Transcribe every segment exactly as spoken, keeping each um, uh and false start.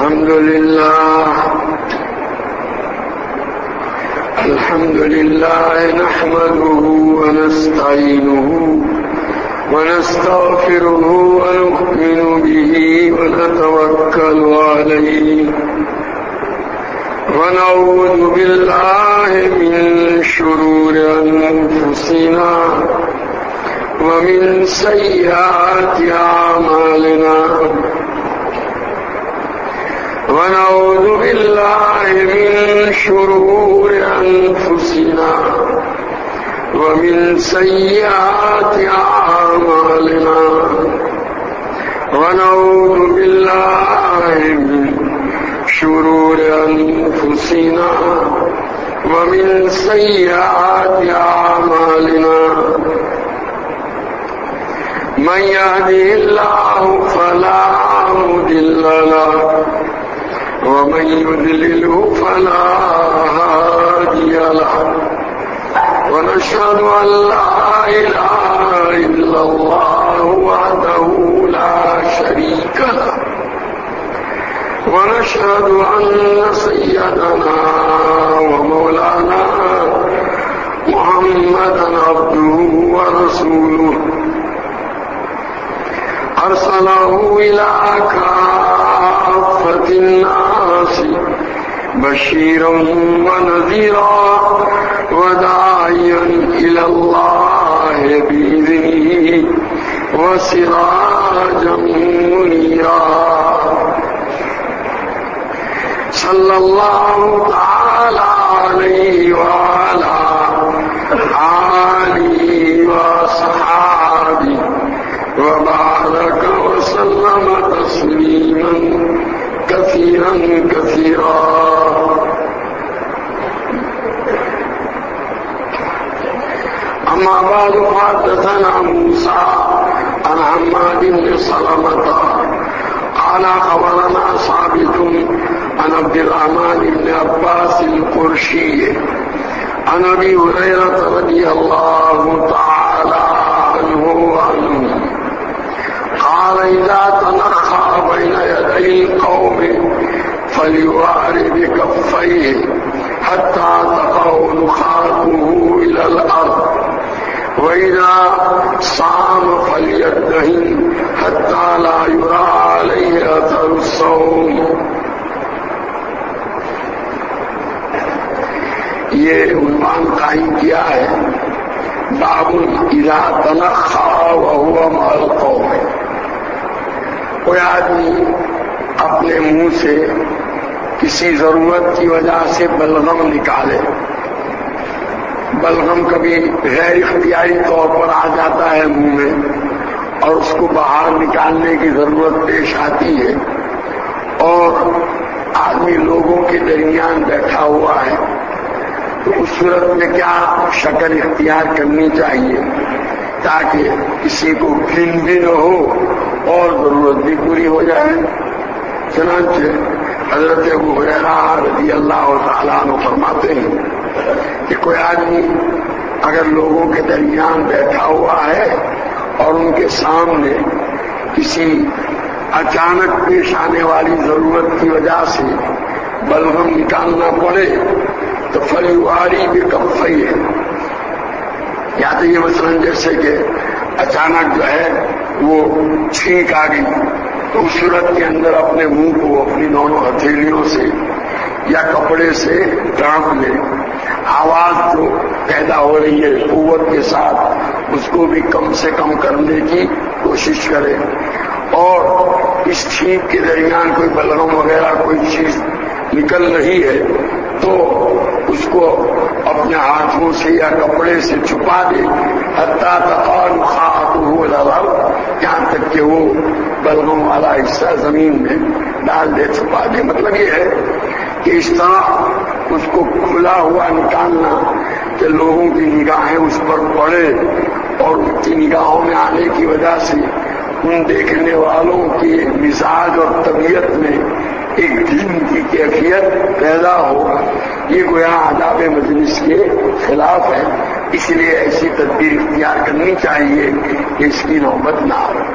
الحمد لله الحمد لله نحمده ونستعينه ونستغفره ونؤمن به ونتوكل عليه ونعوذ بالله من شرور أنفسنا ومن سيئات أعمالنا ونعوذ بالله من شرور أنفسنا ومن سيئات أعمالنا ونعوذ بالله من شرور أنفسنا ومن سيئات أعمالنا من يهده الله فلا مضل له ومن يضلله فلا هادي له ونشهد أن لا إله إلا الله وحده لا شريك له ونشهد أن سيدنا ومولانا محمدا عبده ورسوله أرسله إلى كافة الناس بشيرا ونذيرا وداعيا إلى الله بإذنه وسراجا منيرا صلى الله تعالى عليه وعلى آله وصحابه وبارك وسلم تسليما كثيرا كثيرا. أما بعد فحدثنا موسى عن حماد بن سلمة قال خبرنا ثابت عن عبد الرحمن بن عباس القرشي عن أبي هريرة رضي الله تعالى عنه وعنه قال إذا تنخى بين يدي القوم فليواري بكفيه حتى تقع نخاته إلى الأرض وإذا صام فليدهن حتى لا يرى عليه أثر الصوم. یہ عنوان قائم کیا ہے باب اذا تنخى وهو مع القوم. کوئی آدمی اپنے منہ سے کسی ضرورت کی وجہ سے بلغم نکالے. بلغم کبھی غیر اختیاری طور پر آ جاتا ہے منہ میں اور اس کو باہر نکالنے کی ضرورت پیش آتی ہے اور آدمی لوگوں کے درمیان بیٹھا ہوا ہے تو اس صورت میں کیا شکل اختیار کرنی چاہیے تاکہ کسی کو گھن بھی نہ ہو اور ضرورت بھی پوری ہو جائے. چنانچہ حضرت ابو ہریرہ رضی اللہ تعالیٰ عنہ فرماتے ہیں کہ کوئی آدمی اگر لوگوں کے درمیان بیٹھا ہوا ہے اور ان کے سامنے کسی اچانک پیش آنے والی ضرورت کی وجہ سے بلغم نکالنا پڑے تو فلیواری بھی کفئی ہے. یا تو یہ مثلاً جیسے کہ اچانک جو ہے وہ چھینک آ گئی تو اس صورت کے اندر اپنے منہ کو اپنی دونوں ہتھیلیوں سے یا کپڑے سے ڈھانپ لے. آواز جو پیدا ہو رہی ہے قوت کے ساتھ اس کو بھی کم سے کم کرنے کی کوشش کرے اور اس چھینک کے درمیان کوئی بلغم وغیرہ کوئی چیز نکل رہی ہے تو اس کو اپنے ہاتھوں سے یا کپڑے سے چھپا دے حتیٰ تقع نخاته الى الارض، یہاں تک کہ وہ بلغم والا حصہ زمین میں ڈال دے، چھپا دے. مطلب یہ ہے کہ اس طرح اس کو کھلا ہوا نکالنا کہ لوگوں کی نگاہیں اس پر پڑے اور ان کی نگاہوں میں آنے کی وجہ سے ان دیکھنے والوں کی مزاج اور طبیعت میں ایک دین کی کیفیت پیدا ہو، یہ گویا آداب مجلس کے خلاف ہے. اس لیے ایسی تدبیر اختیار کرنی چاہیے کہ اس کی نوبت نہ ہو.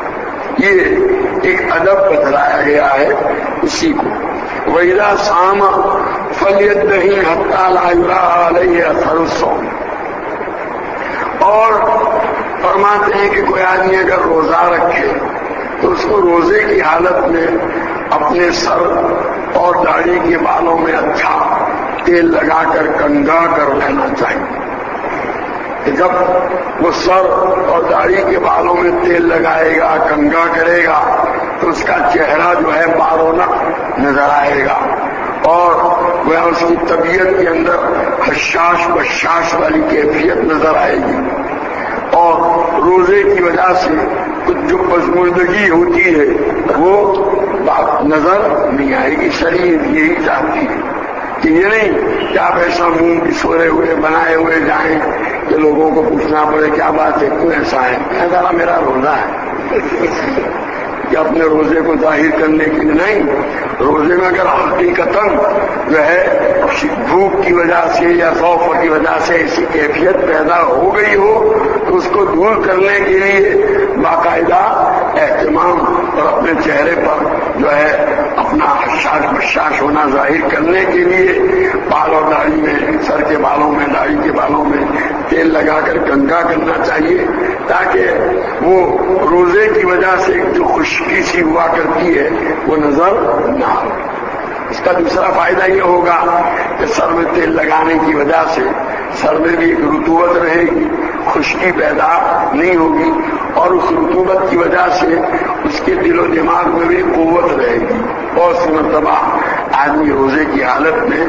یہ ایک ادب بتلایا گیا ہے اسی کو. وَإِذَا صَامَ فَلْيَدَّهِ حَتَّى لَا يُرَىٰ عَلَيْهِ أَثَرُ الصَّوْمِ. اور فرماتے ہیں کہ کوئی آدمی اگر روزہ رکھے تو اس کو روزے کی حالت میں اپنے سر اور داڑھی کے بالوں میں اچھا تیل لگا کر کنگا کر لینا چاہیے. کہ جب وہ سر اور داڑھی کے بالوں میں تیل لگائے گا کنگا کرے گا تو اس کا چہرہ جو ہے بارونق نظر آئے گا اور وہ اس کی طبیعت کے اندر حشاش بشاش والی کیفیت نظر آئے گی. اور روزے کی وجہ سے کچھ جو پسماندگی ہوتی ہے وہ بات نظر نہیں آئے گی. شریعت یہی چاہتی ہے کہ یہ نہیں کہ آپ ایسا منہ پسورے ہوئے بنائے ہوئے جائیں کہ لوگوں کو پوچھنا پڑے کیا بات ہے کیوں ایسا ہے. ایسا میرا روزہ ہے کہ اپنے روزے کو ظاہر کرنے کے لیے نہیں. روزے میں اگر حقیقتاً جو ہے بھوک کی وجہ سے یا خوف کی وجہ سے ایسی کیفیت پیدا ہو گئی ہو تو اس کو دور کرنے کے لیے باقاعدہ اہتمام اور اپنے چہرے پر جو ہے اپنا حشاش بشاش ہونا ظاہر کرنے کے لیے بال اور داڑھی میں سر کے بالوں میں داڑھی کے بالوں میں تیل لگا کر کنگا کرنا چاہیے تاکہ وہ روزے کی وجہ سے جو خشکی سی ہوا کرتی ہے وہ نظر نہ آئے. اس کا دوسرا فائدہ یہ ہوگا کہ سر میں تیل لگانے کی وجہ سے سر میں بھی ایک رطوبت رہے گی, خشکی پیدا نہیں ہوگی اور اس رطوبت کی وجہ سے اس کے دل و دماغ میں بھی قوت رہے گی. بہت سی مرتبہ آدمی روزے کی حالت میں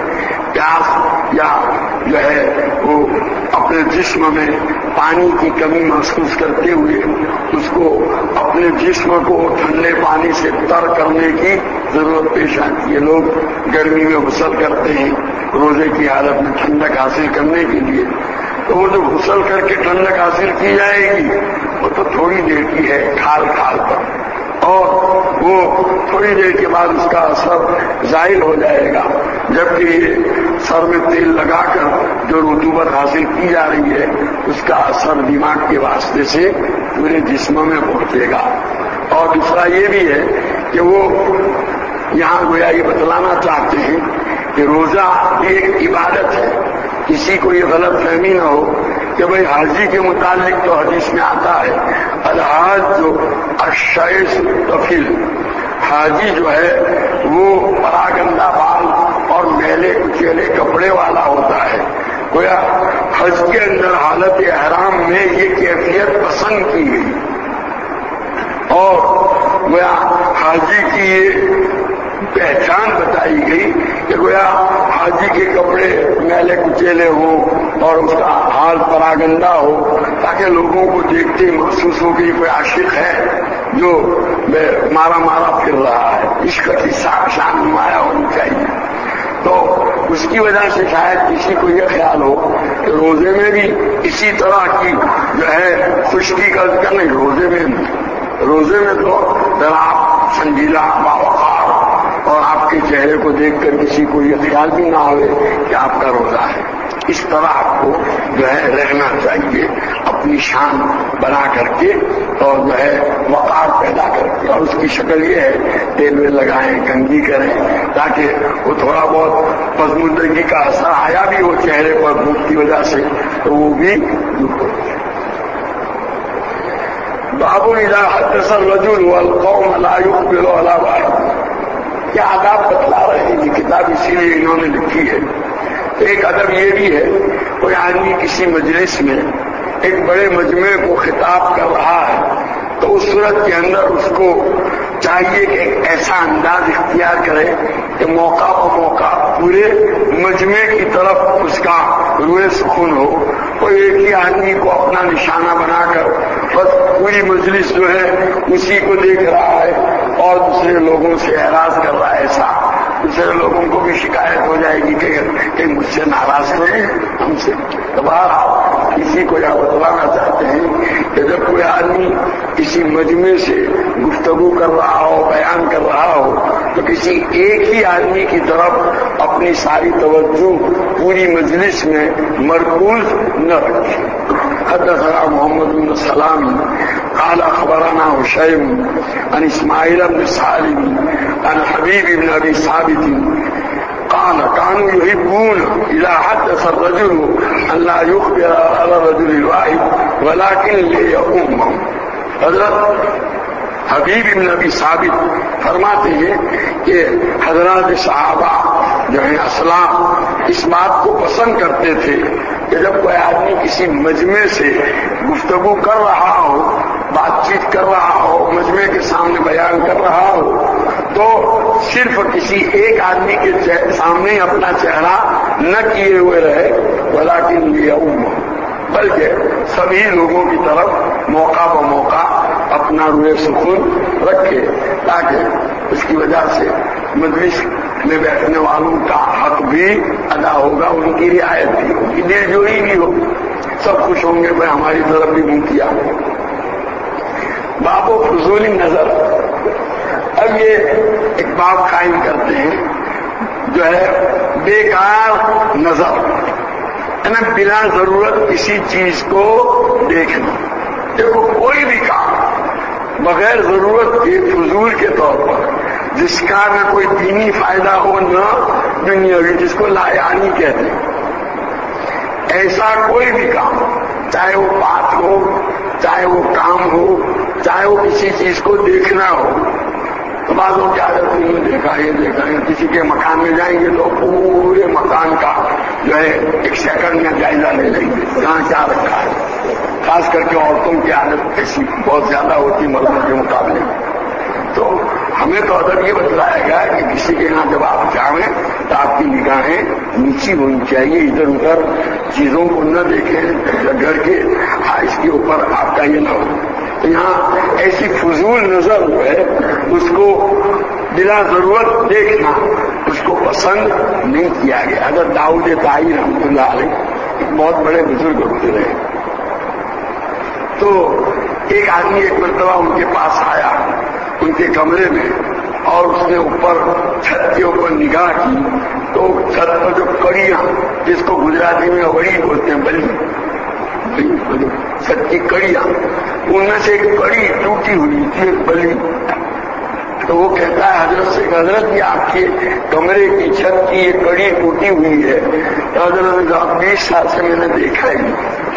پیاس یا جو ہے وہ اپنے جسم میں پانی کی کمی محسوس کرتے ہوئے اس کو اپنے جسم کو ٹھنڈے پانی سے تر کرنے کی ضرورت پیش آتی ہے. لوگ گرمی میں غسل کرتے ہیں روزے کی حالت میں ٹھنڈک حاصل کرنے کے لیے, تو وہ جو غسل کر کے ٹھنڈک حاصل کی جائے گی وہ تو تھوڑی دیر کی ہے کھال کھال پر اور وہ تھوڑی دیر کے بعد اس کا اثر ظاہر ہو جائے گا. جبکہ یہ سر میں تیل لگا کر جو رطوبت حاصل کی جا رہی ہے اس کا اثر دماغ کے واسطے سے پورے جسم میں پہنچے گا. اور دوسرا یہ بھی ہے کہ وہ یہاں گویا یہ بتلانا چاہتے ہیں کہ روزہ ایک عبادت ہے. کسی کو یہ غلط فہمی نہ ہو کہ بھئی حاجی کے متعلق تو حدیث میں آتا ہے الحاج جو الشیخ طفیل, حاجی جو ہے وہ پراگندہ بال اور میلے کچیلے کپڑے والا ہوتا ہے. گویا حج کے اندر حالت احرام میں یہ کیفیت پسند کی گئی اور گویا حاجی کی یہ پہچان بتائی گئی کہ گویا حاجی کے کپڑے میلے کچیلے ہوں اور اس کا حال پراگندہ ہو تاکہ لوگوں کو دیکھتے محسوس ہو کہ کوئی عاشق ہے جو مارا مارا پھر رہا ہے. عشق کی شان نمایاں ہونی چاہیے. تو اس کی وجہ سے شاید کسی کو یہ خیال ہو کہ روزے میں بھی اسی طرح کی جو ہے خشکی کا ذکر نہیں. روزے میں روزے میں تو ذرا سنجیدہ باوقار اور آپ کے چہرے کو دیکھ کر کسی کو یہ خیال بھی نہ ہوئے کہ آپ کا روزہ ہے. اس طرح آپ کو جو ہے رہنا چاہیے اپنی شان بنا کر کے اور جو ہے وقار پیدا کر کے. اور اس کی شکل یہ ہے تیل میں لگائیں کنگھی کریں تاکہ وہ تھوڑا بہت پسماندگی کا اثر آیا بھی ہو چہرے پر بھوک کی وجہ سے تو وہ بھی دور ہو. باب اذا حدث الرجل والقوم لا يقبل على بعض. کیا آداب بتلا رہے ہیں, یہ کتاب اسی لیے انہوں نے لکھی ہے. ایک ادب یہ بھی ہے کوئی آدمی کسی مجلس میں ایک بڑے مجمع کو خطاب کر رہا ہے تو اس صورت کے اندر اس کو چاہیے کہ ایک ایسا انداز اختیار کرے کہ موقع و موقع پورے مجمع کی طرف اس کا روئے سکون ہو. کوئی ایک ہی آدمی کو اپنا نشانہ بنا کر بس پوری مجلس جو ہے اسی کو دیکھ رہا ہے اور دوسرے لوگوں سے اعراض کر رہا ہے. ایسا دوسرے لوگوں کو بھی شکایت ہو جائے گی کہ کہ مجھ سے ناراض تو نہیں ہم سے. تو بہرحال کسی کو یہ بتلانا چاہتے ہیں کہ جب کوئی آدمی کسی مجمع سے گفتگو کر رہا ہو بیان کر رہا ہو تو کسی ایک ہی آدمی کی طرف اپنی ساری توجہ پوری مجلس میں مرکوز نہ رکھے. حدثنا محمد بن سلام قال اخبرنا هشيم عن اسماعيل بن سالم عن حبيب بن ابي ثابت قال كانوا يحبون اذا حدث الرجل ان لا يخبر على الرجل الواحد ولكن ليؤمهم. حضرت حبیب بن ابی ثابت فرماتے ہیں کہ حضرات صحابہ جو ہیں اسلاف اس بات کو پسند کرتے تھے کہ جب کوئی آدمی کسی مجمع سے گفتگو کر رہا ہو، بات چیت کر رہا ہو، مجمع کے سامنے بیان کر رہا ہو، تو صرف کسی ایک آدمی کے سامنے اپنا چہرہ نہ کیے ہوئے رہے، ولیکن لیؤم، بلکہ سبھی لوگوں کی طرف موقع ب موقع اپنا روئے سکون رکھے، تاکہ اس کی وجہ سے مجلس میں بیٹھنے والوں کا حق بھی ادا ہوگا، ان کی رعایت بھی ہوگی، دل جوئی بھی ہو، سب خوش ہوں گے، میں ہماری طرف بھی منہ کیا. باب و فضول نظر. اب یہ ایک باب قائم کرتے ہیں جو ہے بیکار نظر، یعنی بلا ضرورت کسی چیز کو دیکھنا. دیکھو کوئی بھی کام بغیر ضرورت کے فضول کے طور پر جس کا نہ کوئی دینی فائدہ ہو نہ دنیاوی، جس کو لا یعنی کہتے ہیں، ایسا کوئی بھی کام، چاہے وہ بات ہو، چاہے وہ کام ہو، چاہے وہ کسی چیز کو دیکھنا ہو. تو بعضوں کی عادت نہیں دیکھا یہ دیکھا ہے، کسی کے مکان میں جائیں گے تو پورے مکان کا جو ہے ایک سیکنڈ میں جائزہ لے لیں گے کہاں کیا رکھا ہے. خاص کر کے عورتوں کی عادت ایسی بہت زیادہ ہوتی مردوں کے مقابلے میں. تو ہمیں تو ادب یہ بتلایا گیا کہ کسی کے یہاں جب آپ جائیں تو آپ کی نگاہیں نیچی ہونی چاہیے، ادھر ادھر چیزوں کو نہ دیکھیں گھر کے، ہاں اس کے اوپر آپ کا یہ نہ ہو. تو یہاں ایسی فضول نظر جو ہے اس کو بلا ضرورت دیکھنا اس کو پسند نہیں کیا گیا. حضرت داؤد طائی رحمۃ اللہ علیہ ایک بہت بڑے بزرگ ہوتے رہے. تو ایک آدمی ایک مرتبہ ان کے پاس آیا ان کے کمرے میں، اور اس نے اوپر چھت کے اوپر نگاہ کی تو چھت پر جو کڑیاں، جس کو گجراتی میں اڑی بولتے ہیں، بلی، چھت کی کڑیاں، ان میں سے ایک کڑی ٹوٹی ہوئی تھی، ایک بلی. تو وہ کہتا ہے حضرت سے، حضرت یہ آپ کے کمرے کی چھت کی یہ کڑی ٹوٹی ہوئی ہے. تو حضرت نے کہا بیس سال سے میں نے دیکھا ہی.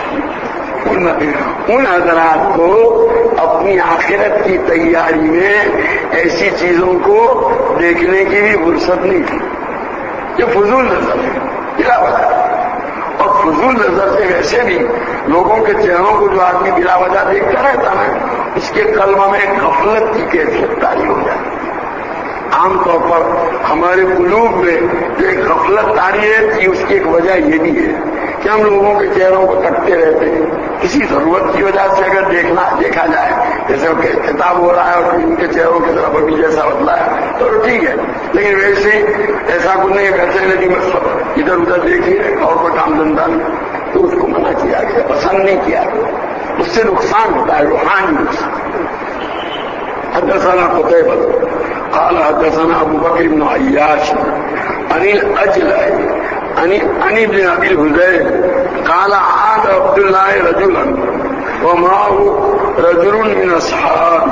ان حضرات کو اپنی آخرت کی تیاری میں ایسی چیزوں کو دیکھنے کی بھی فرصت نہیں تھی. یہ فضول نظر ہے بلا وجہ. اور فضول نظر سے ویسے بھی لوگوں کے چہروں کو جو آدمی بلا وجہ دیکھتا رہتا ہے اس کے قلب میں غفلت کی کیفیت تاری ہو جاتی ہے. عام طور پر ہمارے قلوب میں جو ایک غفلت تاری ہے اس کی ایک وجہ یہ بھی ہے کہ ہم لوگوں کے چہروں کو تکتے رہتے ہیں. کسی ضرورت کی وجہ سے اگر دیکھنا دیکھا جائے، جیسے کتاب ہو رہا ہے اور ان کے چہروں کی طرف ابھی جیسا بتلایا تو ٹھیک ہے، لیکن ویسے ایسا کچھ نہیں ہے کہتے ہیں کہ ادھر ادھر دیکھیے اور کوئی کام دھندا نہیں، تو اس کو منع کیا گیا، پسند نہیں کیا گیا. اس سے نقصان ہوتا ہے، روحانی نقصان. حدثنا قتيبة قال حدثنا ابو بكر بن عياش عن الاجلع عن ابن ابي الهذيل قال عاد عبد الله رجلا ومعه رجل من اصحاب.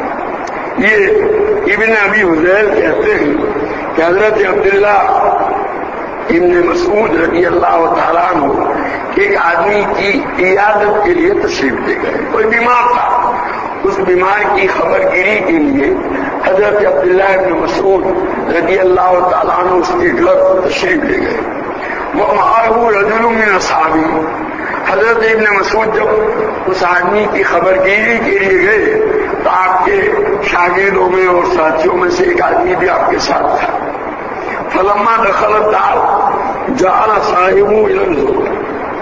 یہ ابن ابی حذیل کہتے ہیں کہ حضرت عبداللہ ابن مسعود رضی اللہ تعالیٰ عنہ ایک آدمی کی عیادت کے لیے تشریف لے گئے. کوئی بیمار تھا، اس بیمار کی خبر گیری کے لیے حضرت عبداللہ ابن مسعود رضی اللہ تعالیٰ عنہ اس کے گھر تشریف لے گئے. وہ معه رجل من اصحابہ. حضرت ابن مسعود جب اس آدمی کی خبر گیری کے لیے گئے تو آپ کے شاگردوں میں اور ساتھیوں میں سے ایک آدمی بھی آپ کے ساتھ تھا. فلما دخل الدار جعل صاحبه ينظر.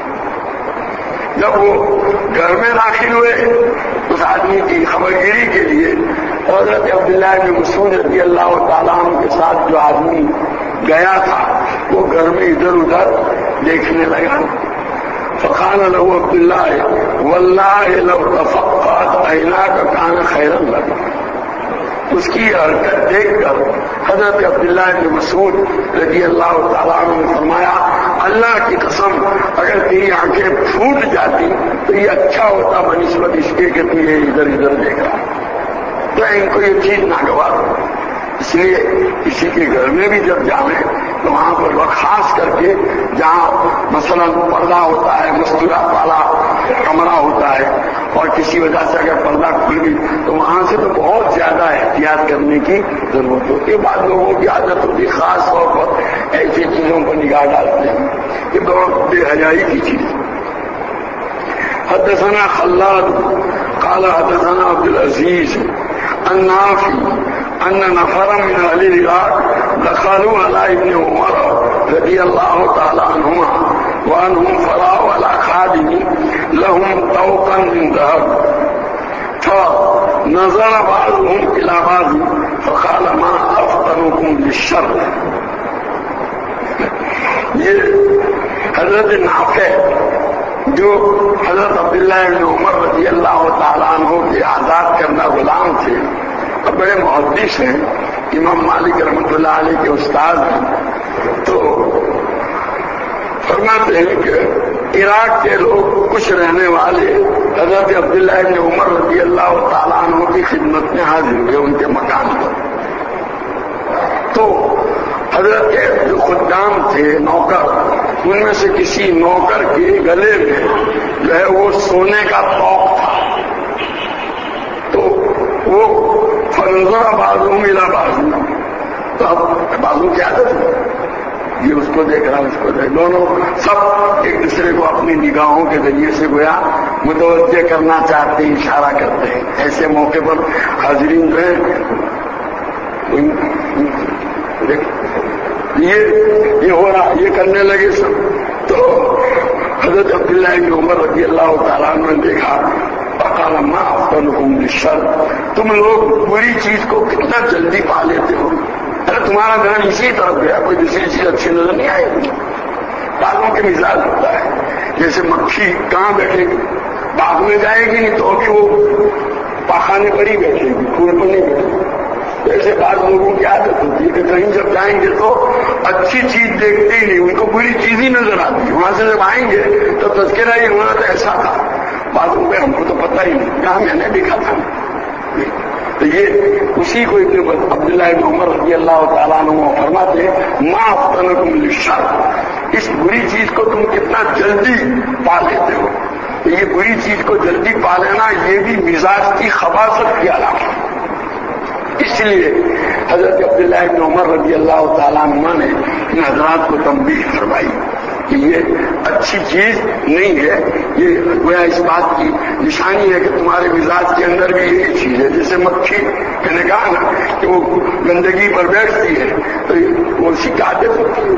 جب وہ گھر میں داخل ہوئے اس آدمی کی خبر گیری کے لیے، حضرت عبداللہ بن مسعود رضی اللہ تعالیٰ عنہ کے ساتھ جو آدمی گیا تھا وہ گھر میں ادھر ادھر دیکھنے لگا. فقال له عبد الله والله لو تفقعت عيناك كان خيرا لك. اس کی حرکت دیکھ کر حضرت عبداللہ بن مسعود رضی اللہ تعالیٰ عنہ نے فرمایا اللہ کی قسم اگر تیری آنکھیں پھوٹ جاتی تو یہ اچھا ہوتا بنسبت اس کے کہ تو یہ ادھر ادھر دیکھ رہا، تو ان کو یہ چیز ناگوار ہو۔ اس لیے کسی کے گھر میں بھی جب جاویں تو وہاں پر وہ خاص کر کے جہاں مثلا پردہ ہوتا ہے، مستورہ والا کمرہ ہوتا ہے اور کسی وجہ سے اگر پردہ کھل گئی تو وہاں سے تو بہت زیادہ احتیاط کرنے کی ضرورت ہوتی ہے۔ بعض لوگوں کی عادت ہوتی ہے خاص طور پر ایسی چیزوں پر نگاہ ڈالتے ہیں، یہ بہت بے حیائی کی چیز۔ حدثنا خلاد قال حدثنا عبد العزیز النافع ان نفرا من اهل العراق دخلوا على ابن عمر رضي الله تعالى عنهما وانهم فراوا على خادم لهم طوقا من ذهب فنظر بعضهم الى بعض فقال ما افطنكم للشر۔ یہ حضرت نافع جو حضرت عبداللہ بن عمر رضی اللہ تعالیٰ عنہ کے آزاد کرنا غلام تھے، بڑے محدث ہیں، امام مالک رحمۃ اللہ علیہ کے استاد ہیں، تو فرماتے ہیں کہ عراق کے لوگ کچھ رہنے والے حضرت عبداللہ بن عمر رضی اللہ تعالیٰ عنہ کی خدمت میں حاضر ہوئے ان کے مکان پر، تو حضرت کے جو خدام تھے نوکر، ان میں سے کسی نوکر کے گلے میں جو ہے وہ سونے کا توق تھا، تو وہ فنظر بعضهم الى بعض، تو اب بازو کی عادت ہے، یہ اس کو دیکھ رہا اس کو دیکھ، دونوں سب ایک دوسرے کو اپنی نگاہوں کے ذریعے سے گویا متوجہ کرنا چاہتے ہیں، اشارہ کرتے ہیں۔ ایسے موقع پر حاضرین جو ہیں یہ یہ ہو رہا، یہ کرنے لگے سب، تو حضرت عبداللہ بن عمر رضی اللہ تعالیٰ عنہ نے دیکھا فقال ما افطنكم للشر، تم لوگ بری چیز کو کتنا جلدی پا لیتے ہو، ارے تمہارا دھیان اسی طرف گیا، کوئی دوسری چیز اچھی نظر نہیں آئے گی۔ بعضوں کے مزاج ہوتا ہے جیسے مکھی کہاں بیٹھے گی، باغ میں جائے گی نہیں تو بھی وہ پاخانے پر ہی بیٹھے گی، پھول پر نہیں بیٹھے گی۔ ایسے بعض لوگوں کی عادت ہوتی ہے کہ کہیں جب جائیں گے تو اچھی چیز دیکھتے ہی نہیں، ان کو بری چیز ہی نظر آتی ہے، وہاں سے جب آئیں گے تو تذکرہ ہی ہونا تو ایسا تھا، بعضوں پہ ہم کو تو پتہ ہی نہیں، کہاں میں نے دیکھا تھا۔ تو یہ اسی کو عبداللہ بن عمر رضی اللہ تعالیٰ عنہ فرماتے ہیں ما افطنکم للشر، اس بری چیز کو تم کتنا جلدی پا لیتے ہو۔ تو یہ بری چیز کو جلدی پا لینا یہ بھی مزاج کی خباثت کی علامت، اس لیے حضرت عبداللہ بن عمر رضی اللہ تعالیٰ عنہ نے ان حضرات کو تنبیہ فرمائی کہ یہ اچھی چیز نہیں ہے، یہ گویا اس بات کی نشانی ہے کہ تمہارے مزاج کے اندر بھی یہی چیز ہے، جیسے مکھی میں نے کہا نا کہ وہ گندگی پر بیٹھتی ہے تو وہ اسی کی عادت ہوتی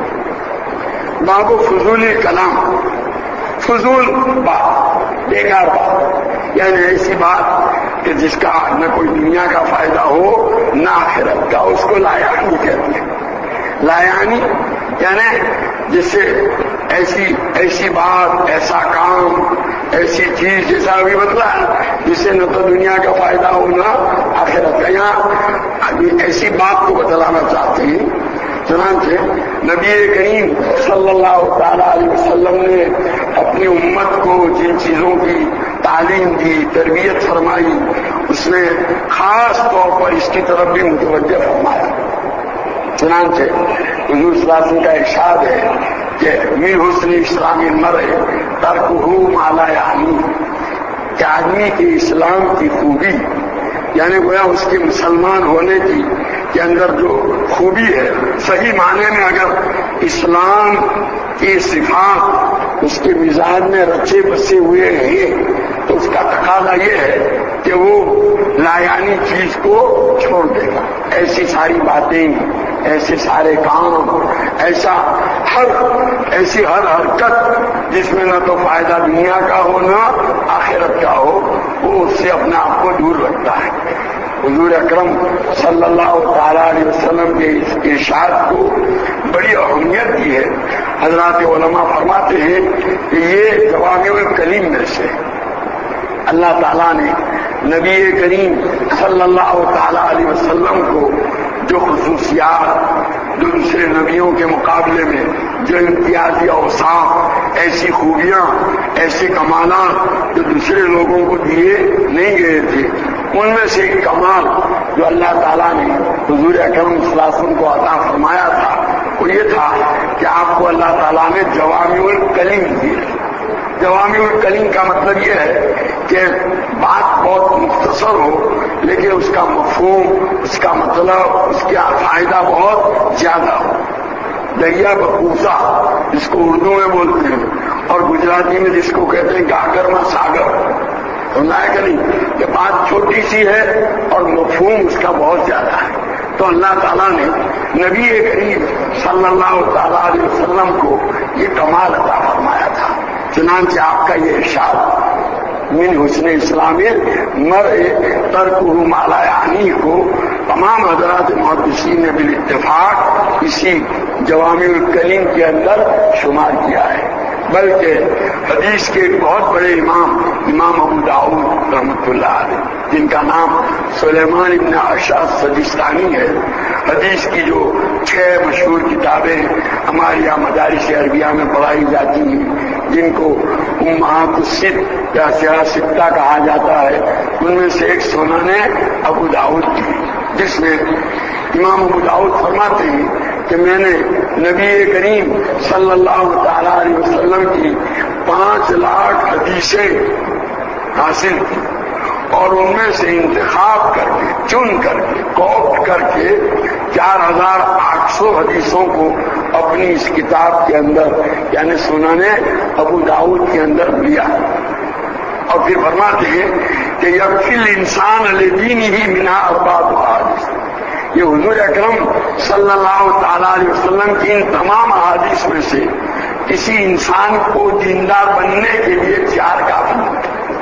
ہے۔ باب فضول کلام، فضول بات، بیکار بات، یعنی ایسی بات کہ جس کا نہ کوئی دنیا کا فائدہ ہو نہ آخرت کا، اس کو لایانی کہتے ہیں۔ لایانی یعنی جس سے ایسی ایسی بات، ایسا کام، ایسی چیز جیسا ابھی بتلا جس سے نہ تو دنیا کا فائدہ ہو نہ آخرت کا، یہاں ایسی بات کو بتلانا چاہتے ہیں۔ چنانچہ نبی کریم صلی اللہ تعالی علیہ وسلم نے اپنی امت کو جن چیزوں کی تعلیم دی، تربیت فرمائی، اس نے خاص طور پر اس کی طرف بھی متوجہ فرمایا۔ چنانچہ حضور صلی اللہ علیہ وسلم کا ارشاد ہے کہ من حسن اسلام المرء ترکہ ما لا یعنی، کہ آدمی کے اسلام کی خوبی یعنی گویا اس کے مسلمان ہونے کی کے اندر جو خوبی ہے، صحیح معنی میں اگر اسلام کی صفات اس کے مزاج میں رچے بسے ہوئے ہیں تو اس کا تقاضا یہ ہے کہ وہ لایانی چیز کو چھوڑ دے گا۔ ایسی ساری باتیں، ایسے سارے کام، ایسا ہر ایسی ہر حرکت جس میں نہ تو فائدہ دنیا کا ہو نہ آخرت کا ہو، وہ اس سے اپنے آپ کو دور رکھتا ہے۔ حضور اکرم صلی اللہ تعالی علیہ وسلم کے اس ارشاد کو بڑی اہمیت دی ہے۔ حضرات علماء فرماتے ہیں کہ یہ جوامع الکلیم میں سے اللہ تعالیٰ نے نبی کریم صلی اللہ تعالی علیہ وسلم کو جو خصوصیات، جو دوسرے نبیوں کے مقابلے میں جو امتیازی اوصاف، ایسی خوبیاں، ایسے کمالات جو دوسرے لوگوں کو دیے نہیں گئے تھے، ان میں سے ایک کمال جو اللہ تعالیٰ نے حضور اکرم صلی اللہ علیہ وسلم کو عطا فرمایا تھا وہ یہ تھا کہ آپ کو اللہ تعالیٰ نے جوامع الکلم دیے۔ جوامع الکلم کا مطلب یہ ہے کہ بات بہت مختصر ہو لیکن اس کا مفہوم، اس کا مطلب، اس کا فائدہ بہت زیادہ ہو۔ دریا بکوسا جس کو اردو میں بولتے ہیں اور گجراتی میں جس کو کہتے ہیں گاگر میں ساگر، سننا ہے کہ نہیں کہ بات چھوٹی سی ہے اور مفہوم اس کا بہت زیادہ ہے۔ تو اللہ تعالیٰ نے نبی کریم صلی اللہ تعالیٰ علیہ وسلم کو یہ کمال عطا فرمایا تھا۔ چنانچہ آپ کا یہ ارشاد من حسن اسلام مرء ترکہ ما لا یعنی کو تمام حضرات محدثین نے بالاتفاق اسی جوامع الکلم کے اندر شمار کیا ہے۔ بلکہ حدیث کے ایک بہت بڑے امام امام ابو داؤد رحمۃ اللہ علیہ، جن کا نام سلیمان ابن اشعث سجستانی ہے، حدیث کی جو چھ مشہور کتابیں ہمارے یہاں مدارس عربیہ میں پڑھائی جاتی ہیں، جن کو امہات الست یا سیاہ ستہ کہا جاتا ہے، ان میں سے ایک سنن ابو داؤد کی، جس میں امام ابو داؤد فرماتے ہیں کہ میں نے نبی کریم صلی اللہ تعالی علیہ وسلم کی پانچ لاکھ حدیثیں حاصل کی اور ان میں سے انتخاب کر کے، چن کر کے، کاپٹ کر کے چار ہزار آٹھ سو حدیثوں کو اپنی اس کتاب کے اندر یعنی سنن ابو داؤد کے اندر لیا۔ اور پھر فرماتے ہیں کہ یکفی الانسان لدینہ منہا اربعۃ احادیث، یہ حضور اکرم صلی اللہ تعالی علیہ وسلم کی ان تمام احادیث میں سے کسی انسان کو دیندار بننے کے لیے چار کافی ہوتے ہیں۔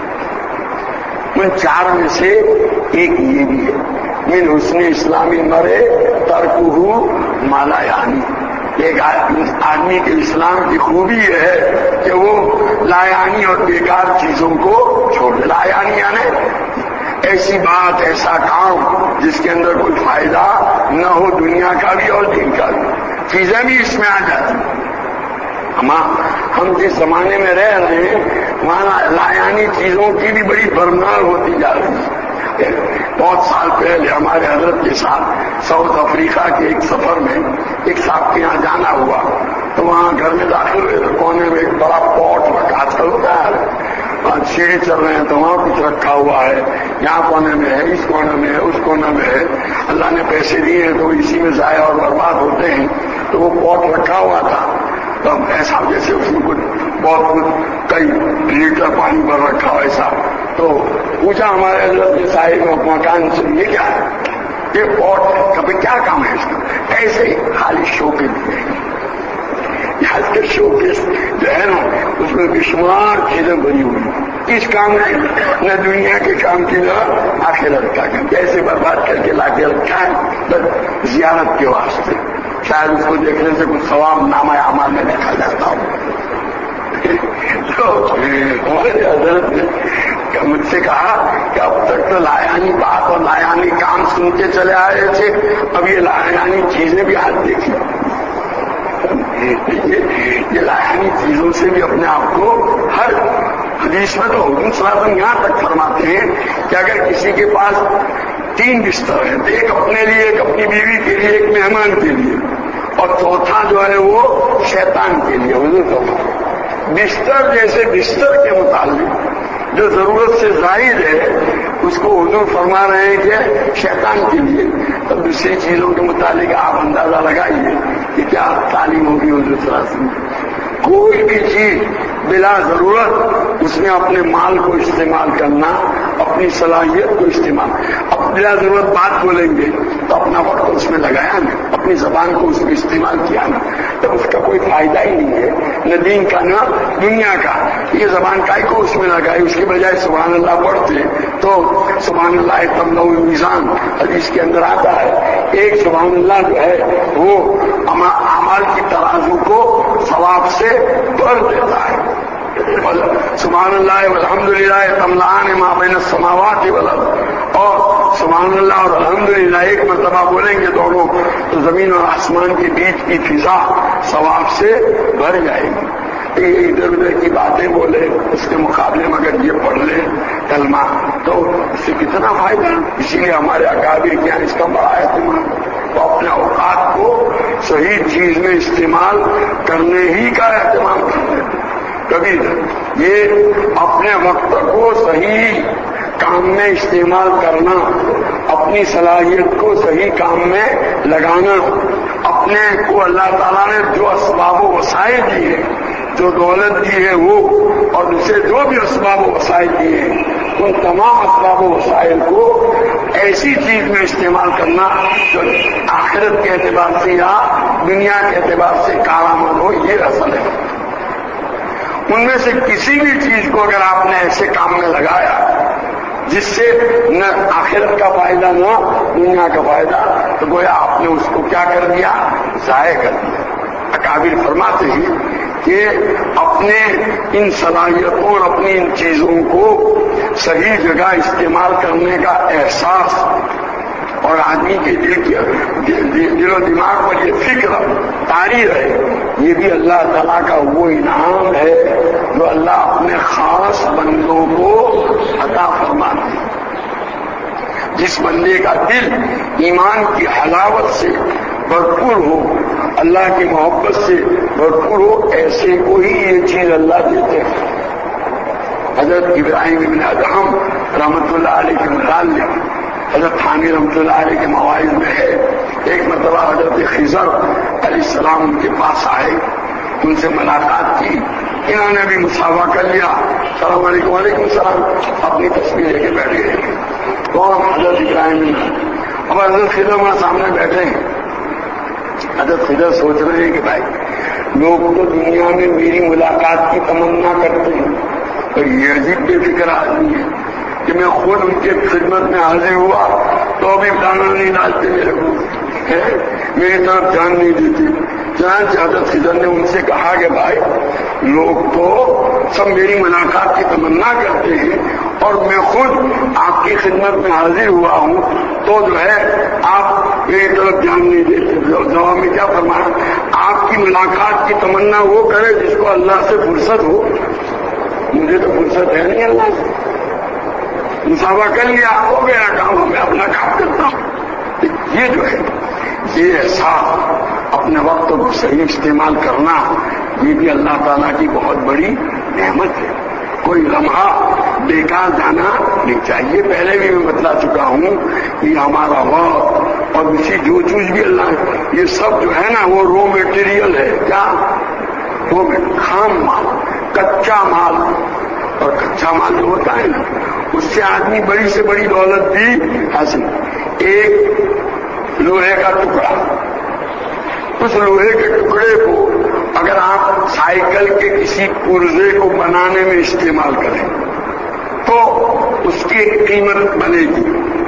ان چار میں سے ایک یہ بھی ہے من حسن اسلام المرء ترکہ ما لا یعنی، ایک آدمی کے اسلام کی خوبی یہ ہے کہ وہ لایانی اور بیکار چیزوں کو چھوڑ دے۔ لایانی یعنی ایسی بات، ایسا کام جس کے اندر کوئی فائدہ نہ ہو، دنیا کا بھی اور دین کا بھی، چیزیں بھی اس میں آ جاتی ہیں۔ ہم ہم جس زمانے میں رہ رہے ہیں وہاں لایانی چیزوں کی بھی بڑی بھرمار ہوتی جا رہی ہے۔ بہت سال پہلے ہمارے حضرت کے ساتھ ساؤتھ افریقہ کے ایک سفر میں ایک صاحب کے یہاں جانا ہوا، تو وہاں گھر میں داخل ہوئے تو کونے میں ایک بڑا پوٹ رکھا تھا، ہوتا ہے سیڑھی چل رہے ہیں تو وہاں کچھ رکھا ہوا ہے، یہاں کونے میں ہے، اس کونے میں ہے، اس کونے میں ہے، اللہ نے پیسے دیے ہیں تو اسی میں ضائع اور برباد ہوتے ہیں۔ تو وہ پوٹ رکھا ہوا تھا، تو ایسا جیسے اس میں کچھ بہت کچھ کئی لیٹر پانی بھر رکھا ہوا ایسا۔ تو پوچھا ہمارے حضرت کے صاحب مکان سے یہ کیا ہے؟ یہ پوٹ کبھی کیا کام ہے اس کا؟ ایسے ہی خالی شو کے لیے، یہاں کے شو کیس جو ہے نا اس میں بے شمار چیزیں بھری ہوئی، اس کام میں نہ دنیا کے کام کی نہ آخرت کا کام، کیسے برباد کر کے لا کے رکھا ہے بس زیارت کے واسطے، شاید اس کو دیکھنے سے کچھ ثواب نامہ اعمال میں دیکھا جاتا ہو۔ تو ہمارے حضرت نے مجھ سے کہا کہ اب تک تو لایانی بات اور لایانی کام سنتے چلے آئے تھے، اب یہ لایانی چیزیں بھی ہاتھ دیکھی، یہ لایانی چیزوں سے بھی اپنے آپ کو، ہر حدیث میں تو حضور صلی اللہ علیہ وسلم یہاں تک فرماتے ہیں کہ اگر کسی کے پاس تین بستر ہیں تو ایک اپنے لیے، ایک اپنی بیوی کے لیے، ایک مہمان کے لیے، اور چوتھا جو ہے وہ شیطان کے لیے۔ حضور فرماتے ہیں بستر جیسے بستر کے متعلق جو ضرورت سے زائد ہے اس کو حضور فرما رہے ہیں کہ شیطان کے لیے، تب دوسری چیزوں کے متعلق آپ اندازہ لگائیے کہ کیا تعلیم ہوگی حضور صلی اللہ علیہ وسلم۔ کوئی بھی چیز بلا ضرورت اس میں اپنے مال کو استعمال کرنا، اپنی صلاحیت کو استعمال، اب بلا ضرورت بات بولیں گے تو اپنا وقت اس میں لگایا نا، اپنی زبان کو اس میں استعمال کیا نا، تب اس کا کوئی فائدہ ہی نہیں ہے، نہ دین کا نہ دنیا کا۔ یہ زبان کا کو اس میں لگائے، اس کے بجائے سبحان اللہ پڑھتے تو سبحان اللہ تملا میزان حدیث کے اندر آتا ہے، ایک سبحان اللہ جو ہے وہ اعمال کی ترازو کو ثواب سے بھر دیتا ہے۔ سبحان سبحان اللہ والحمدللہ تملأان ما بین السماوات والارض، اور سبحان اللہ اور الحمدللہ ایک مرتبہ بولیں گے دونوں تو زمین اور آسمان کے بیچ کی فضا ثواب سے بھر جائے گی۔ ادھر ادھر کی باتیں بولے، اس کے مقابلے میں اگر یہ پڑھ لے کلمہ تو اس سے کتنا فائدہ۔ اسی لیے ہمارے اکابر کے یہاں اس کا بڑا اہتمام، تو اپنے اوقات کو صحیح چیز میں استعمال کرنے ہی کا اہتمام کرتے ہیں۔ کبھی یہ اپنے وقت کو صحیح کام میں استعمال کرنا، اپنی صلاحیت کو صحیح کام میں لگانا، اپنے کو اللہ تعالیٰ نے جو اسباب و وسائل دیے، جو دولت دی ہے وہ، اور اسے جو بھی اسباب و وسائل دیے ہیں، ان تمام اسباب و وسائل کو ایسی چیز میں استعمال کرنا جو آخرت کے اعتبار سے یا دنیا کے اعتبار سے کارآمد ہو، یہ اصل ہے۔ ان میں سے کسی بھی چیز کو اگر آپ نے ایسے کام میں لگایا جس سے نہ آخرت کا فائدہ نہ دنیا کا فائدہ، تو گویا آپ نے اس کو کیا کر دیا؟ ضائع کر دیا۔ اکابر فرماتے ہیں کہ اپنے ان صلاحیتوں اور اپنی ان چیزوں کو صحیح جگہ استعمال کرنے کا احساس اور آدمی کے دل کی دل و دماغ پر یہ فکر طاری رہے، یہ بھی اللہ تعالیٰ کا وہ انعام ہے جو اللہ اپنے خاص بندوں کو عطا فرماتے ہیں۔ جس بندے کا دل ایمان کی حلاوت سے بھرپور ہو، اللہ کی محبت سے بھرپور ہو، ایسے کو ہی یہ چیز اللہ دیتے ہیں۔ حضرت ابراہیم ابن ادہم رحمۃ اللہ علیہ کے متعلق حضرت حامد رحمۃ اللہ علیہ کے مواعظ میں ہے، ایک مرتبہ حضرت خضر علیہ السلام ان کے پاس آئے، ان سے ملاقات کی، انہوں نے بھی مسافہ کر لیا، السلام علیکم وعلیکم السلام، اپنی تصویر لے کے بیٹھ گئے۔ کون؟ حضرت ابراہیم۔ اب حضرت خضر وہاں سامنے بیٹھے ہیں، حضرت خضر سوچ رہے ہیں کہ بھائی لوگ تو دنیا میں میری ملاقات کی تمنا کرتے ہیں، اور یہ عجیب بے فکر آدمی ہے کہ میں خود ان کے خدمت میں حاضر ہوا تو ابھی دانا نہیں ڈالتے میرے کو، میری طرف دھیان نہیں دیتے۔ چنانچہ حضرت خضر نے ان سے کہا کہ بھائی لوگ تو سب میری ملاقات کی تمنا کرتے ہیں اور میں خود آپ کی خدمت میں حاضر ہوا ہوں، تو جو ہے آپ میری طرف دھیان نہیں دیتے۔ جواب میں کیا فرمایا؟ آپ کی ملاقات کی تمنا وہ کرے جس کو اللہ سے فرصت ہو، مجھے تو فرصت ہے نہیں اللہ سے۔ مسافہ کر لیا، ہو گیا کام، میں اپنا کام کرتا ہوں۔ یہ جو ہے یہ احساس اپنے وقت کو صحیح استعمال کرنا، یہ بھی اللہ تعالیٰ کی بہت بڑی نعمت ہے۔ کوئی لمحہ بیکار جانا نہیں چاہیے۔ پہلے بھی میں بتلا چکا ہوں کہ ہمارا وقت اور اسی جو چیز بھی اللہ، یہ سب جو ہے نا وہ رو میٹیریل ہے۔ کیا؟ وہ خام مال، کچا مال، اور کچا مال جو ہوتا ہے نا اس سے آدمی بڑی سے بڑی دولت بھی حاصل۔ ایک لوہے کا ٹکڑا، اس لوہے کے ٹکڑے کو اگر آپ سائیکل کے کسی پرزے کو بنانے میں استعمال کریں تو اس کی ایک قیمت بنے گی،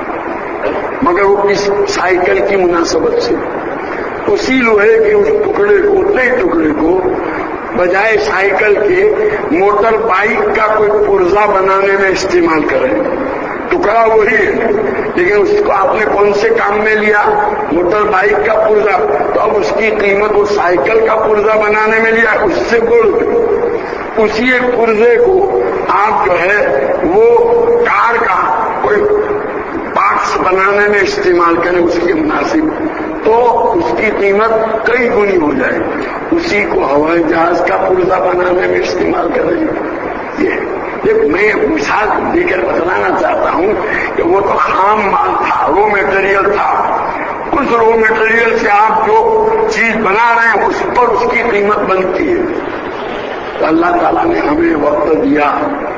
مگر وہ اس سائیکل کی مناسبت سے اسی لوہے کے اس ٹکڑے کو، اتنے ٹکڑے کو بجائے سائیکل کے موٹر بائک کا کوئی پرزا بنانے میں استعمال کریں، ٹکڑا وہی ہے لیکن اس کو آپ نے کون سے کام میں لیا؟ موٹر بائک کا پرزا، تو اب اس کی قیمت وہ سائیکل کا پرزا بنانے میں لیا، اس سے بڑھ گئی۔ اسی ایک پرزے کو آپ جو ہے وہ کار کا کوئی پارٹس بنانے میں استعمال کریں اس کے مناسب، تو اس کی قیمت کئی گنی ہو جائے۔ اسی کو ہوائی جہاز کا پرزا بنانے میں استعمال کریں۔ یہ میں مثال دے کر بتلانا چاہتا ہوں کہ وہ تو خام مال تھا، رو میٹیریل تھا۔ اس رو میٹیریل سے آپ جو چیز بنا رہے ہیں اس پر اس کی قیمت بنتی ہے۔ تو اللہ تعالیٰ نے ہمیں وقت دیا،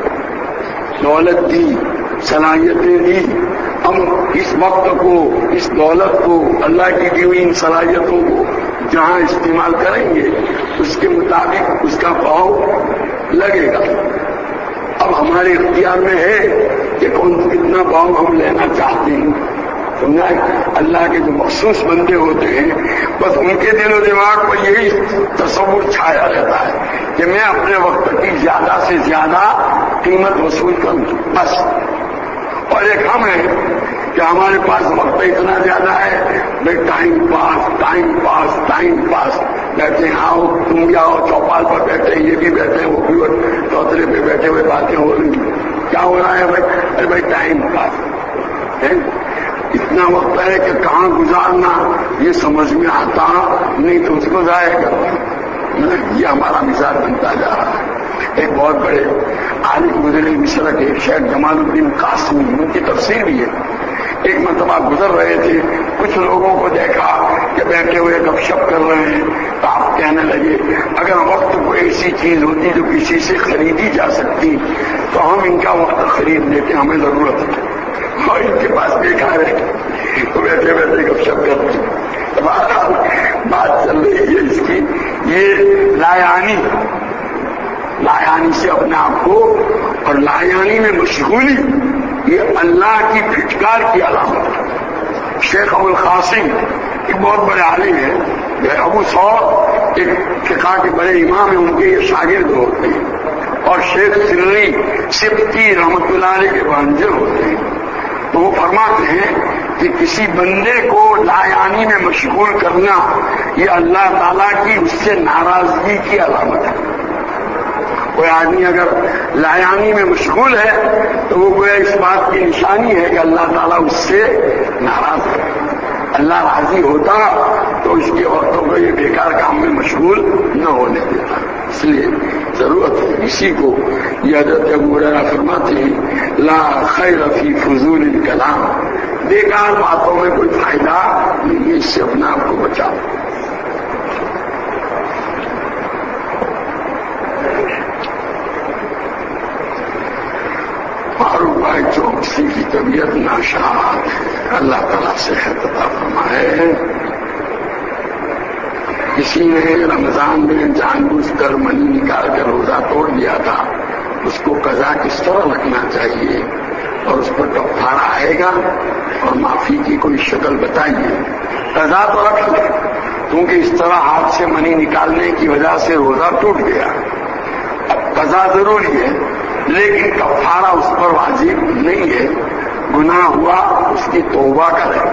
دولت دی، صلاحیتیں دی، ہم اس وقت کو، اس دولت کو، اللہ کی دی ہوئی ان صلاحیتوں کو جہاں استعمال کریں گے اس کے مطابق اس کا بھاؤ لگے گا۔ اب ہمارے اختیار میں ہے کہ کون کتنا بھاؤ ہم لینا چاہتے ہیں۔ سمجھا؟ اللہ کے جو مخصوص بندے ہوتے ہیں بس ان کے دل و دماغ پر یہی تصور چھایا رہتا ہے کہ میں اپنے وقت کی زیادہ سے زیادہ قیمت وصول کروں بس. اور ایک ہم ہیں کہ ہمارے پاس وقت اتنا زیادہ ہے بھائی time pass time pass time pass بیٹھے ہیں. آؤ تم بھی آؤ چوپال پر بیٹھے یہ بھی بیٹھے وہ بھی چوترے پہ بیٹھے ہوئے باتیں ہو رہی ہیں. کیا ہو رہا ہے بھائی؟ ارے بھائی ٹائم پاس ہے. اتنا وقت ہے کہ کہاں گزارنا یہ سمجھ میں آتا نہیں تو اس کو ضائع کرنا. یہ ہمارا مثال بنتا جا رہا ہے. ایک بہت بڑے عالم گزرے مصر کے شیخ جمال الدین قاسمی ان کی تفسیر بھی ہے. ایک مرتبہ گزر رہے تھے کچھ لوگوں کو دیکھا کہ بیٹھے ہوئے گپ شپ کر رہے ہیں تو آپ کہنے لگے اگر وقت کوئی ایسی چیز ہوتی جو کسی سے خریدی جا سکتی تو ہم ان کا وقت خرید لیتے, ہمیں ضرورت ہے اور ان کے پاس بیکار ہے تو بیٹھے بیٹھے گپ شپ کرتے. بہرحال بات چل رہی ہے اس کی. یہ لایانی لایانی سے اپنے آپ کو اور لایانی میں مشغولی یہ اللہ کی پھٹکار کی علامت ہے. شیخ ابو القاسم ایک بہت بڑے عالم ہیں, ابو ثور ایک فقہ کے بڑے امام ہیں, ان کے یہ شاگرد ہوتے ہیں, اور شیخ سری سبتی رحمت اللہ علیہ کے بھانجے ہوتے ہیں. تو وہ فرماتے ہیں کہ کسی بندے کو لایانی میں مشغول کرنا یہ اللہ تعالیٰ کی اس سے ناراضگی کی علامت ہے. کوئی آدمی اگر لایانی میں مشغول ہے تو وہ گویا اس بات کی نشانی ہے کہ اللہ تعالیٰ اس سے ناراض ہے. اللہ راضی ہوتا تو اس کے عورتوں کو یہ بیکار کام میں مشغول نہ ہونے دیتا. اس لیے ضرورت ہے اسی کو. یہ حضرت ابو ہریرہ فرماتے ہیں لا خیر فی فضول الکلام, بیکار باتوں میں کوئی فائدہ نہیں ہے, اس سے اپنے آپ کو بچاؤ. معروف بھائی چوکسی کی طبیعت ناشاد ہے, اللہ تعالیٰ صحت عطا فرمائے. کسی نے رمضان میں جان بوجھ کر منی نکال کر روزہ توڑ دیا تھا, اس کو قضا کس طرح رکھنا چاہیے اور اس پر کفارہ آئے گا اور معافی کی کوئی شکل بتائیے. قضا تو رکھ لے کیونکہ اس طرح ہاتھ سے منی نکالنے کی وجہ سے روزہ ٹوٹ گیا. اب قضا ضروری ہے لیکن کفارہ اس پر واجب نہیں ہے. گناہ ہوا اس کی توبہ کرے.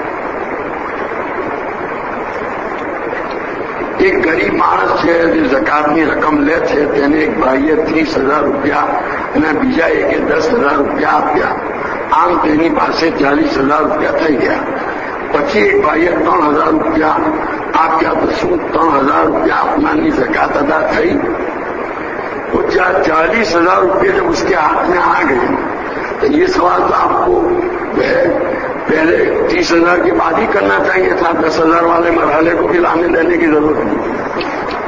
ایک غریب مانس ہے جو زکات کی رقم لے تھے تینے ایک بھائی تیس ہزار روپیہ انہیں بیجا ایک دس ہزار روپیہ آپ گیا آم تینی پاسے چالیس ہزار روپیہ تھے گیا پچی ایک بھائی تر ہزار روپیہ آپ کیا تو سود تر ہزار روپیہ اپنا نہیں زکات ادا تھی. وہ چالیس ہزار روپئے جب اس کے ہاتھ میں آ گئے تو یہ سوال تو آپ کو پہلے تیس ہزار کے بعد ہی کرنا چاہیے تھا. دس ہزار والے مرحلے کو بھی لانے دینے کی ضرورت نہیں.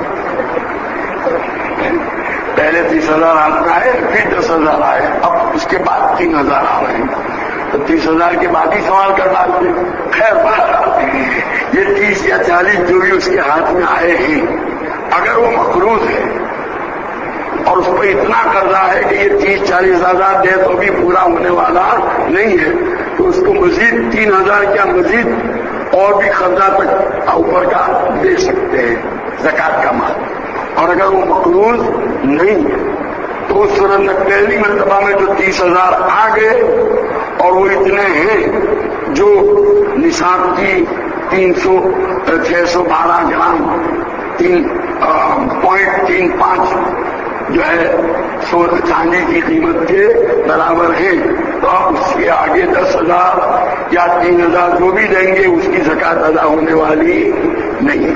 پہلے تیس ہزار ہاتھ میں آئے پھر دس ہزار آئے, اب اس کے بعد تین ہزار آ رہے ہیں تو تیس ہزار کے بعد ہی سوال کر ڈالتے. خیر بات یہ تیس یا چالیس جو بھی اس کے ہاتھ میں آئے ہیں اگر وہ مقروض ہے اور اس پہ اتنا قرضہ ہے کہ یہ تیس چالیس ہزار دے تو بھی پورا ہونے والا نہیں ہے تو اس کو مزید تین ہزار کیا مزید اور بھی قرضہ تک اوپر کا دے سکتے ہیں زکات کا مال. اور اگر وہ مقروض نہیں تو اس صورت میں پہلی مرتبہ میں جو تیس ہزار آ گئے اور وہ اتنے ہیں جو نصاب کی تین سو چھ سو بارہ گرام تین پوائنٹ تین پانچ جو ہے سونا چاندی کی قیمت کے برابر ہے تو آپ اس کے آگے دس ہزار یا تین ہزار جو بھی دیں گے اس کی زکات ادا ہونے والی نہیں.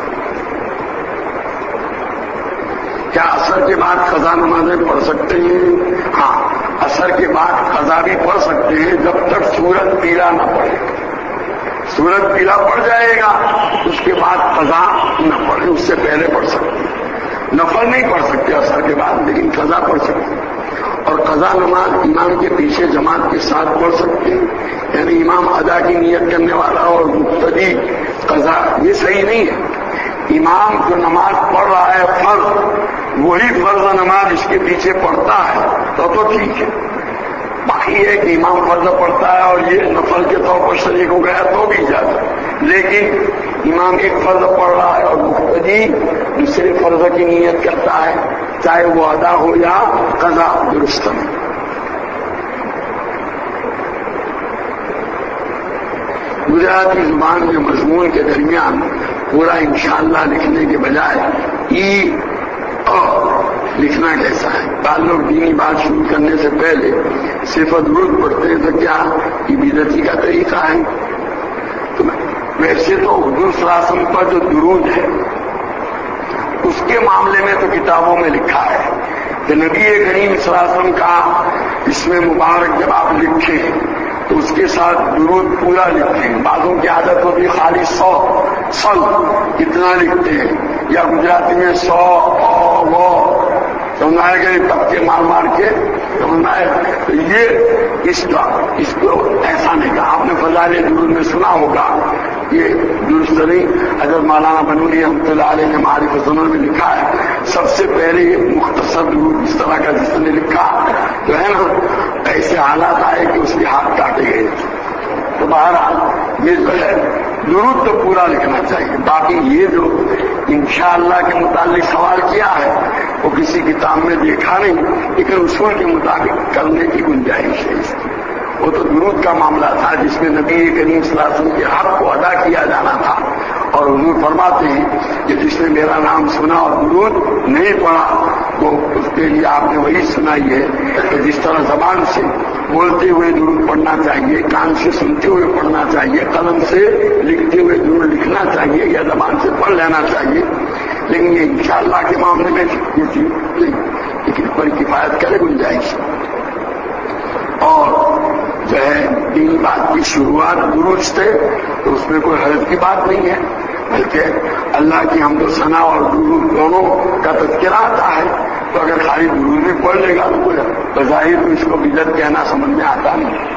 کیا عصر کے بعد قضا نمازیں پڑھ سکتے ہیں؟ ہاں, عصر کے بعد قضا بھی پڑھ سکتے ہیں جب تک سورج پیلا نہ پڑے. سورج پیلا پڑ جائے گا اس کے بعد قضا نہ پڑے, اس سے پہلے پڑھ سکتے ہیں. نفل نہیں پڑھ سکتے عصر کے بعد لیکن قضا پڑھ سکتے ہیں. اور قضا نماز امام کے پیچھے جماعت کے ساتھ پڑھ سکتے ہیں, یعنی امام ادا کی نیت کرنے والا اور مقتدی قضا, یہ صحیح نہیں ہے. امام جو نماز پڑھ رہا ہے فرض وہی فرض نماز اس کے پیچھے پڑھتا ہے تو تو ٹھیک ہے. باقی ہے کہ امام فرض پڑھتا ہے اور یہ نفل کے طور پر شریک ہو گیا تو بھی اجازت، لیکن امام ایک فرض پڑھ رہا ہے اور مقتدی دوسرے فرض کی نیت کرتا ہے، چاہے وہ ادا ہو یا قضا، درست نہیں۔ گجراتی زبان میں مضمون کے درمیان پورا انشاءاللہ لکھنے کے بجائے ای اور لکھنا کیسا ہے؟ بعض لوگ دینی بات شروع کرنے سے پہلے صفت درود پڑھتے ہیں، تو کیا یہ بدعتی کا طریقہ ہے؟ تو ویسے تو حضور صلی اللہ علیہ وسلم پر جو درود ہے اس کے معاملے میں تو کتابوں میں لکھا ہے کہ نبی کریم صلی اللہ علیہ وسلم کا اس میں مبارک جب آپ لکھیں تو اس کے ساتھ درود پورا لکھتے ہیں۔ بعضوں کی عادت ہوتی خالی سو سل اتنا لکھتے ہیں، یا گجراتی میں سو او وہ سمجھائے گئے تبکے مار مار کے سمجھائے، تو یہ اس کا اس کو ایسا نہیں کہا۔ آپ نے فضائل درود میں سنا ہوگا، یہ درست نہیں۔ حضرت مولانا بنوری رحمۃ اللہ علیہ نے معارف السنن میں لکھا ہے، سب سے پہلے یہ مختصر درود اس طرح کا جس نے لکھا جو ہے نا، ایسے حالات آئے کہ اس کے ہاتھ کاٹے گئے۔ تو بہرحال یہ جو ہے درود تو پورا لکھنا چاہیے۔ باقی یہ جو انشاءاللہ کے متعلق سوال کیا ہے وہ کسی کتاب میں دیکھا نہیں، لیکن اصول کے مطابق کرنے کی گنجائش ہے اس کی۔ وہ تو درود کا معاملہ تھا جس میں نبی کریم صلی اللہ علیہ وسلم کے حق کو ادا کیا جانا تھا، اور حضور فرماتے ہیں کہ جس نے میرا نام سنا اور درود نہیں پڑھا تو اس کے لیے آپ نے وہی سنائی ہے کہ جس طرح زبان سے بولتے ہوئے درود پڑھنا چاہیے، کان سے سنتے ہوئے پڑھنا چاہیے، قلم سے لکھتے ہوئے درود لکھنا چاہیے یا زبان سے پڑھ لینا چاہیے، لیکن یہ انشاءاللہ کے معاملے میں لیکن پر کفایت کرے گنجائش۔ اور جو ہے دینی بات کی شروعات درود سے، تو اس میں کوئی حرج کی بات نہیں ہے، بلکہ اللہ کی حمد و ثنا اور درود دونوں کا تذکرہ آتا ہے، تو اگر خالی درود بھی پڑھ لے گا تو کوئی بظاہر تو اس کو بدعت کہنا سمجھ میں آتا نہیں۔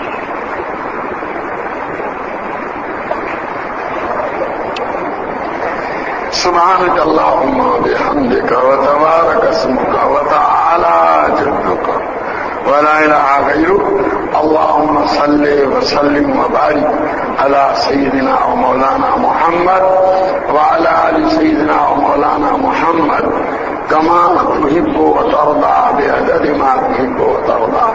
سبحانک اللہم بحمدک وتبارک اسمک وتعالی جدک ولا الہ غیرک اللہم صل وسلم وبارک علی سیدنا و مولانا محمد وعلی آل سیدنا و مولانا محمد کما تحب وترضى بعدد ما تحب وترضى۔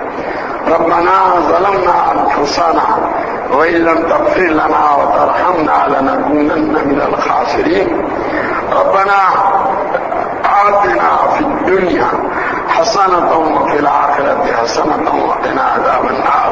ربنا ظلمنا انفسنا وإن لم تغفر لنا وترحمنا لنكونن من الخاسرين۔ ربنا آتنا في الدنيا حسنة وفي الآخرة حسنة وقنا عذاب النار۔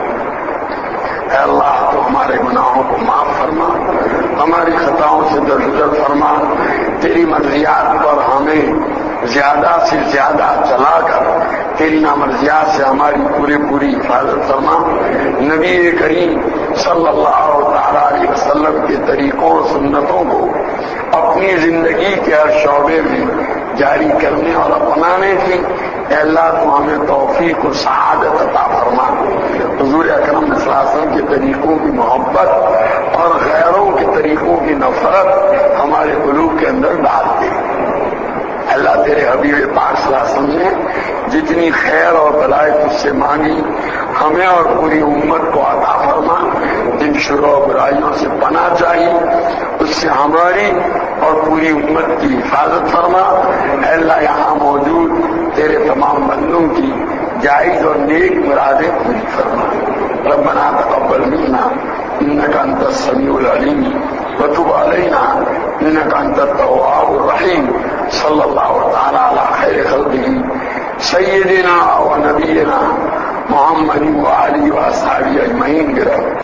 اے اللہ تو ہمارے گناہوں کو معاف فرما، ہماری خطاؤں سے درگزر فرما، تیری مرضیات پر ہمیں زیادہ سے زیادہ چلا کر تیری نامرضیات سے ہماری پوری پوری حفاظت فرما۔ نبی کریم صلی اللہ تعالی علیہ وسلم کے طریقوں اور سنتوں کو اپنی زندگی کے ہر شعبے میں جاری کرنے اور اپنانے کی اے اللہ تو ہمیں توفیق و سعادت عطا فرما۔ حضور اکرم صلی اللہ علیہ وسلم کے طریقوں کی محبت اور غیروں کے طریقوں کی نفرت ہمارے قلوب کے اندر ڈال دے۔ اللہ تیرے حبیب پاک صلی اللہ علیہ وسلم نے جتنی خیر اور بلائی تجھ سے مانگی ہمیں اور پوری امت کو عطا فرما۔ جن شر و برائیوں سے پناہ چاہیے اس سے ہماری اور پوری امت کی حفاظت فرما۔ اے اللہ یہاں موجود تیرے تمام بندوں کی جائز اور نیک مرادیں پوری فرما۔ ربنا تقبل منا انك انت السميع العليم وتب علينا انك انت التواب الرحيم۔ صلی اللہ تعالی علی خیر خلقہ سیدنا و نبینا محمد و آلہ و اصحابہ اجمعین۔